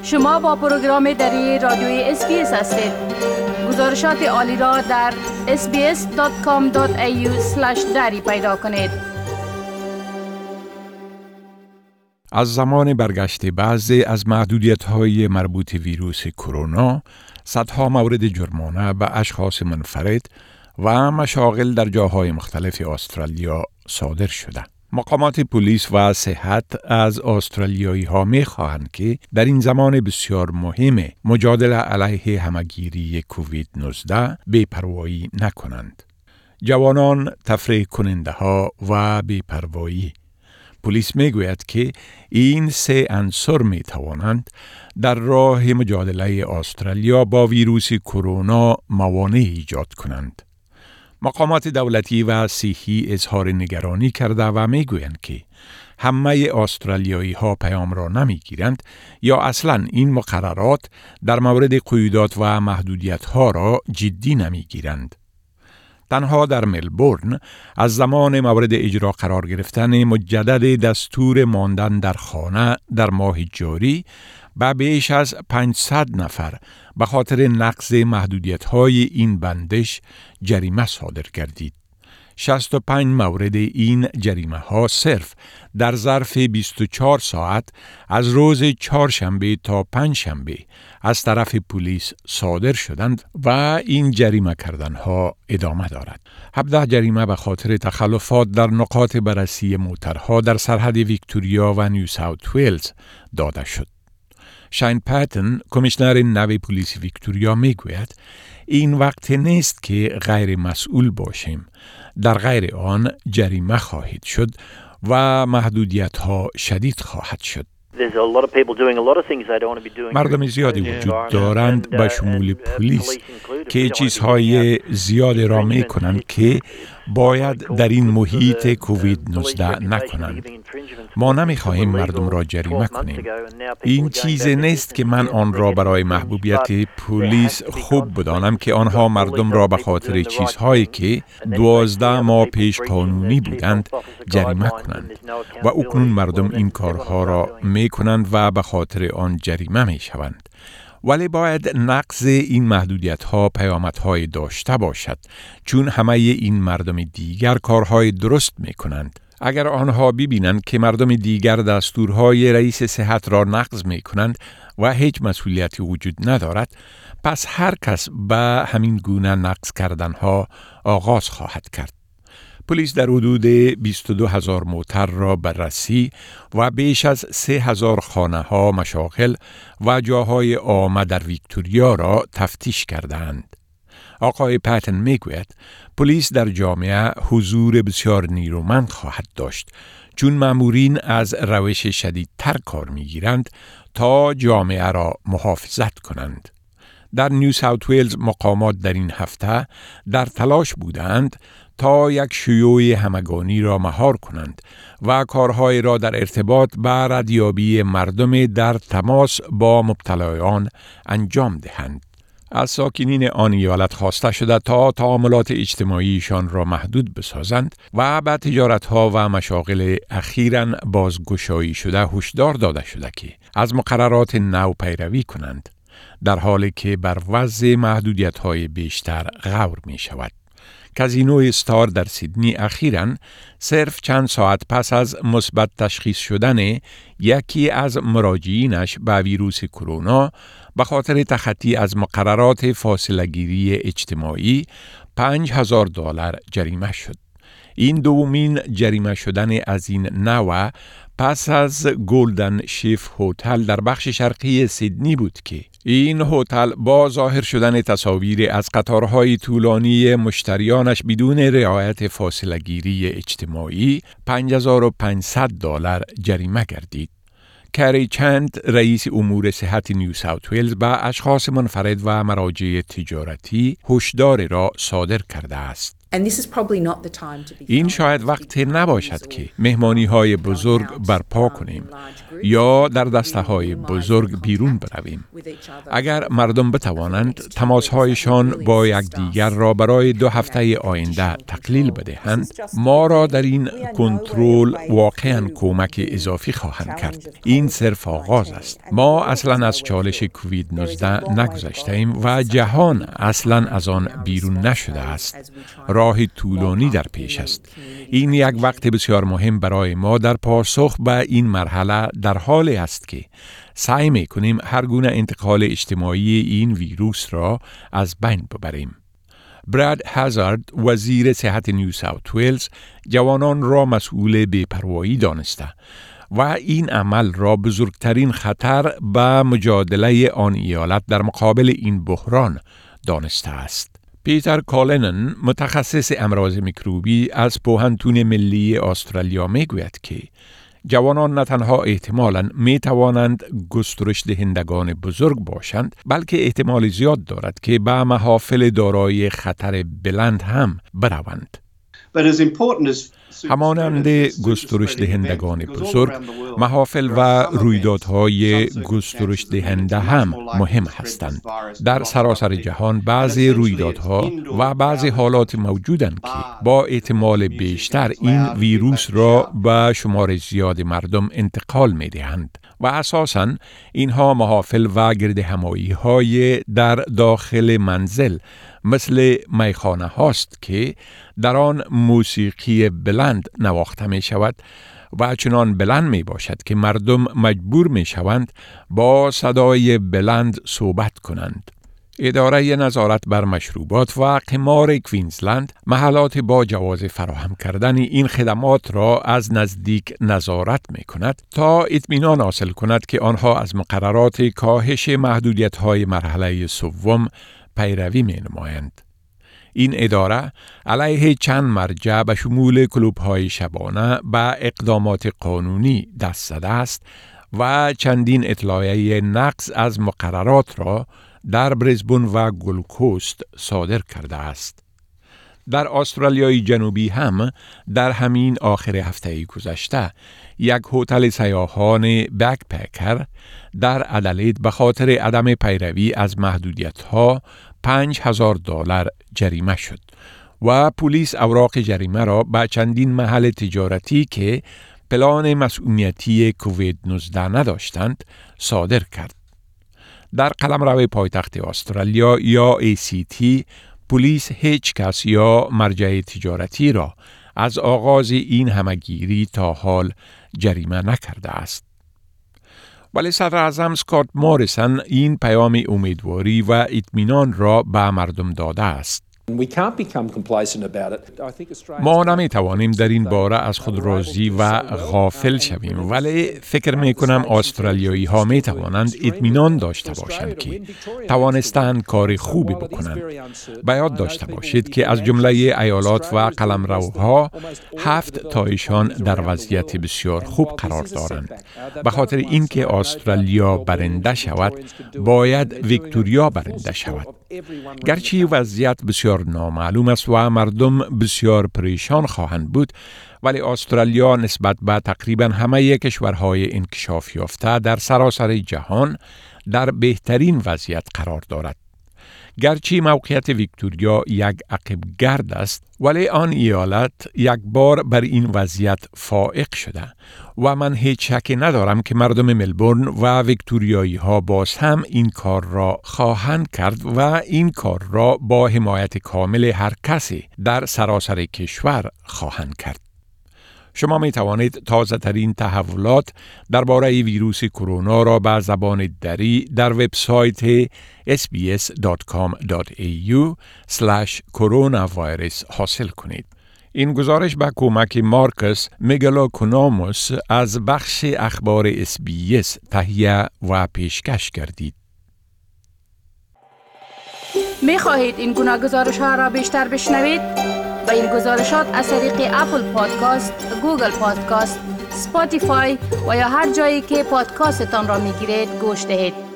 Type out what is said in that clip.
شما با پروگرام دری رادیوی SBS هستید. گزارشات عالی را در sbs.com.au/dari پیدا کنید. از زمان برگشت بعضی از محدودیت‌های مربوط ویروس کرونا، صدها مورد جرمانه به اشخاص منفرد و مشاغل در جاهای مختلف استرالیا صادر شده. مقامات پلیس و صحت از استرالیایی ها می خواهند که در این زمان بسیار مهم مجادله علیه همگیری کووید 19 بی‌پروایی نکنند. جوانان، تفریح کننده ها و بی‌پروایی. پلیس می گوید که این سه عنصر می توانند در راه مجادله استرالیا با ویروس کرونا موانع ایجاد کنند. مقامات دولتی و صحی اظهار نگرانی کرده و می گویند که همه استرالیایی ها پیام را نمی گیرند یا اصلاً این مقررات در مورد قیودات و محدودیت ها را جدی نمی گیرند. تنها در ملبورن از زمان مورد اجرا قرار گرفتن مجدد دستور ماندن در خانه در ماه جاری به بیش از 500 نفر به خاطر نقض محدودیت‌های این بندش جریمه صادر گردید. 65 مورد این جریمه ها صرف در ظرف 24 ساعت از روز چهارشنبه تا پنجشنبه از طرف پلیس صادر شدند و این جریمه کردن ها ادامه دارد. 17 جریمه به خاطر تخلفات در نقاط بررسی موترها در سرحد ویکتوریا و نیو ساوت ویلز داده شد. شاین پاتن، کمیشنر نو پلیس ویکتوریا میگوید این وقت نیست که غیر مسئول باشیم. در غیر آن جریمه خواهد شد و محدودیت ها شدید خواهد شد. مردم زیادی وجود دارند به شمول پلیس که چیزهای زیادی را می کنند که باید در این محیط کووید 19 نکنند. ما نمی خواهیم مردم را جریمه کنیم. این چیز نیست که من آن را برای محبوبیت پلیس خوب بدانم که آنها مردم را به خاطر چیزهایی که 12 ماه پیش قانونی بودند جریمه کنند و اکنون مردم این کارها را می کنند و به خاطر آن جریمه می شوند. ولی باید نقض این محدودیت‌ها پیامدهای داشته باشد، چون همه این مردم دیگر کارهای درست می کنند. اگر آنها ببینند که مردم دیگر دستورهای رئیس صحت را نقض می کنند و هیچ مسئولیتی وجود ندارد، پس هر کس به همین گونه نقض کردنها آغاز خواهد کرد. پلیس در حدود 22,000 موتر را بررسی و بیش از 3,000 خانه ها، مشاغل و جاهای عامه در ویکتوریا را تفتیش کردند. آقای پاتن میگوید پلیس در جامعه حضور بسیار نیرومند خواهد داشت، چون مامورین از روش شدیدتر کار میگیرند تا جامعه را محافظت کنند. در نیو ساوت ویلز مقامات در این هفته در تلاش بودند تا یک شیوع همگانی را مهار کنند و کارهای را در ارتباط با ردیابی مردم در تماس با مبتلایان انجام دهند. از ساکنین آن ایالت خواسته شده تا تعاملات اجتماعیشان را محدود بسازند و به تجارت‌ها و مشاغل اخیراً بازگشایی شده هشدار داده شده که از مقررات نو پیروی کنند، در حالی که بر وضع محدودیت‌های بیشتر غور می شود. کازینو استار در سیدنی اخیراً صرف چند ساعت پس از مثبت تشخیص شدن یکی از مراجعینش به ویروس کرونا به خاطر تخطی از مقررات فاصله‌گیری اجتماعی $5,000 جریمه شد. این دومین جریمه شدن از این نوع پس از گلدن شیف هتل در بخش شرقی سیدنی بود که این هتل با ظاهر شدن تصاویر از قطارهای طولانی مشتریانش بدون رعایت فاصله‌گیری اجتماعی $5,500 جریمه گردید. کری چند، رئیس امور صحت نیو ساوت ویلز، به اشخاص منفرد و مراجع تجارتی هشدار را صادر کرده است. این شاید وقت نباشد که مهمانی‌های بزرگ برپا کنیم یا در دسته‌های بزرگ بیرون برویم. اگر مردم بتوانند تماس‌هایشان با یکدیگر را برای 2 هفته آینده تقلیل بدهند، ما را در این کنترل واقعاً کمک اضافی خواهند کرد. این صرف آغاز است. ما اصلاً از چالش کووید 19 نگذشتیم و جهان اصلاً از آن بیرون نشده است. راه طولانی در پیش است. این یک وقت بسیار مهم برای ما در پاسخ به این مرحله در حالی است که سعی می‌کنیم هر گونه انتقال اجتماعی این ویروس را از بین ببریم. براد هازارد، وزیر صحت نیو ساوت ویلز، جوانان را مسئول بی‌پروایی دانسته و این عمل را بزرگترین خطر به مجادله آن ایالت در مقابل این بحران دانسته است. پیتر کالنن، متخصص امراض میکروبی از پوهنتون ملی استرالیا میگوید که جوانان نه تنها احتمالاً می توانند گسترش دهندگان بزرگ باشند، بلکه احتمال زیاد دارد که به محافل دارای خطر بلند هم بروند. همانند گسترش دهندگان بزرگ، محافل و رویدادهای گسترش دهنده هم مهم هستند. در سراسر جهان بعضی رویدادها و بعضی حالات موجودند که با احتمال بیشتر این ویروس را به شمار زیاد مردم انتقال می دهند و اساساً اینها محافل و گردهمایی های در داخل منزل مثل میخانه هاست که در آن موسیقی بلند نواخته می شود و چنان بلند می باشد که مردم مجبور می شوند با صدای بلند صحبت کنند. اداره نظارت بر مشروبات و قمار کوینزلند محلات با جواز فراهم کردن این خدمات را از نزدیک نظارت می کند تا اطمینان حاصل کند که آنها از مقررات کاهش محدودیت‌های مرحله سوم پیروی می نمایند. این اداره علیه چند مرجع به شمول کلوب‌های شبانه به اقدامات قانونی دست زده است و چندین اطلاعیه نقض از مقررات را در بریزبن و گلد کوست صادر کرده است. در استرالیای جنوبی هم در همین آخر هفته گذشته یک هتل سیاحان بکپکر در ادلید به خاطر عدم پیروی از محدودیت‌ها $5,000 جریمه شد و پلیس اوراق جریمه را به چندین محل تجارتی که پلان مسئولیتی کووید 19 نداشتند صادر کرد. در قلمرو پایتخت استرالیا یا ACT، پلیس هیچ کس یا مرجع تجارتی را از آغاز این همگیری تا حال جریمه نکرده است. ولی صدر اعظم اسکات موریسن این پیام امیدواری و اطمینان را به مردم داده است. ما نمی توانیم در این باره از خود راضی و غافل شویم، ولی فکر می کنم استرالیایی ها می توانند اطمینان داشته باشند که توانستند کار خوبی بکنند. باید داشته باشید که از جمله ایالات و قلمروها 7 تایشان در وضعیت بسیار خوب قرار دارند. به خاطر اینکه استرالیا برنده شود، باید ویکتوریا برنده شود. گرچه وضعیت بسیار نامعلوم است و مردم بسیار پریشان خواهند بود، ولی استرالیا نسبت به تقریباً همه کشورهای انکشاف یافته در سراسر جهان در بهترین وضعیت قرار دارد. گرچه موقعیت ویکتوریا یک عقب گرد است، ولی آن ایالت یک بار بر این وضعیت فائق شده و من هیچ شکی ندارم که مردم ملبورن و ویکتوریایی ها باز هم این کار را خواهند کرد و این کار را با حمایت کامل هر کسی در سراسر کشور خواهند کرد. شما می توانید تازه ترین تحولات درباره ویروس کرونا را به زبان دری در وبسایت sbs.com.au/coronavirus حاصل کنید. این گزارش به کمک مارکوس میگالوکونوموس از بخش اخبار SBS تهیه و پیشکش کردید. می خواهید این گناه گزارش ها را بیشتر بشنوید؟ با این گزارشات از طریق اپل پادکاست، گوگل پادکاست، اسپاتیفای و یا هر جایی که پادکاستتان را می گیرید گوش دهید.